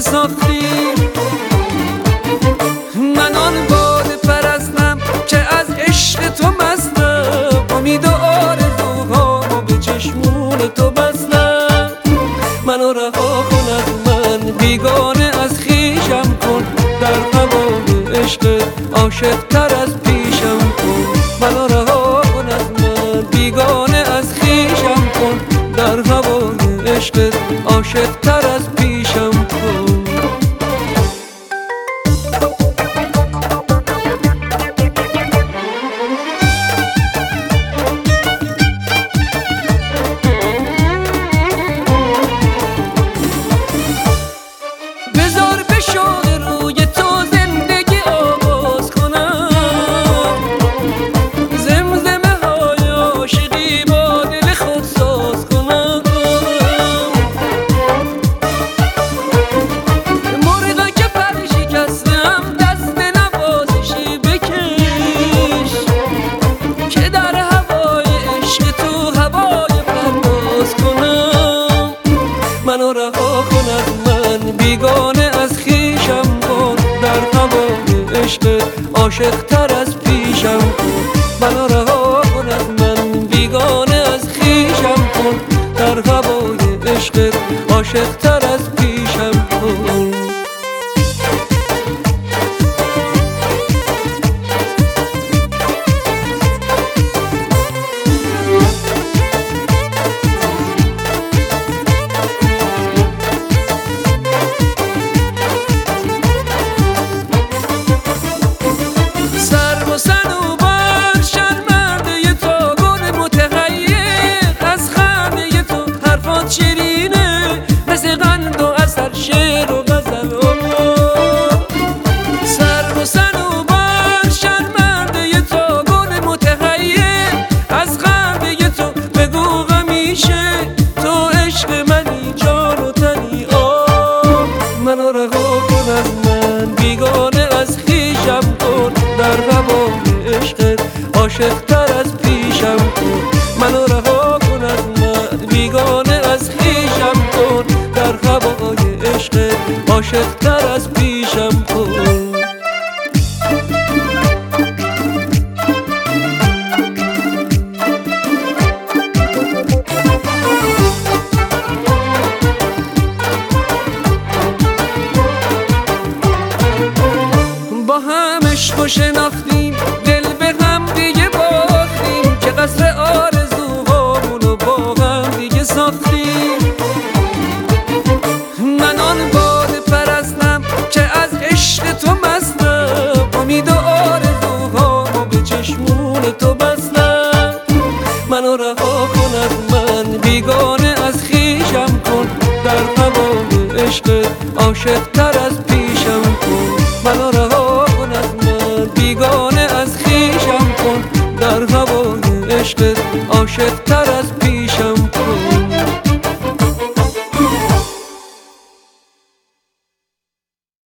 ساختی. من آن باده پرستم که از عشق تو مستم، امید و آرزوهامو به چشمون تو بستم. منو رها کن از من بیگانه از خویشم کن، در هوای عشقت عاشق تر از پیشم کن. منو رها کن از من بیگانه از خویشم کن، در هوای عشقت عاشق تر از پیشم کن. بذار به شوق روی تو زندگی آغاز کنم، زمزمه های عاشقی با دل خود ساز کنم. مرغا که پر شکستم دست نوازشی بکش، که در هوای عشق تو هوای پرواز کنم. منو رها کن از من بیگانه از خویشم کن، در هوای عشقت عاشق تر از پیشم کن. منو رها کن از من بیگانه از خویشم کن، در هوای عشقت عاشق تر از پیشم کن. شیرینه مثل قند و اثر شعر و غزل و سر و صنوبر شرمنده تا گل متحیر، از خنده تو بگو همیشه تو عشق منی جان و تنی. منو رها کن از من بیگانه از خویشم کن، در هوای عشقت عاشق تر از پیشم کن. منو رها کن از من بیگانه از خویشم کن، در هوای عشقت عاشق تر از پیشم کن. با هم عشق و شناختیم، دل به هم دیگه باختیم، که قصر آرزوهامونو با هم دیگه ساختیم. من آن باده پرستم که از عشق تو مستم، امید و آرزوهامو به چشمون تو بستم. منو رها کن از من بیگانه از خویشم کن، در هوای عشقت عاشق تر از پیشم کن. منو رها کن از من بیگانه از خویشم کن، در هوای عشقت عاشق تر از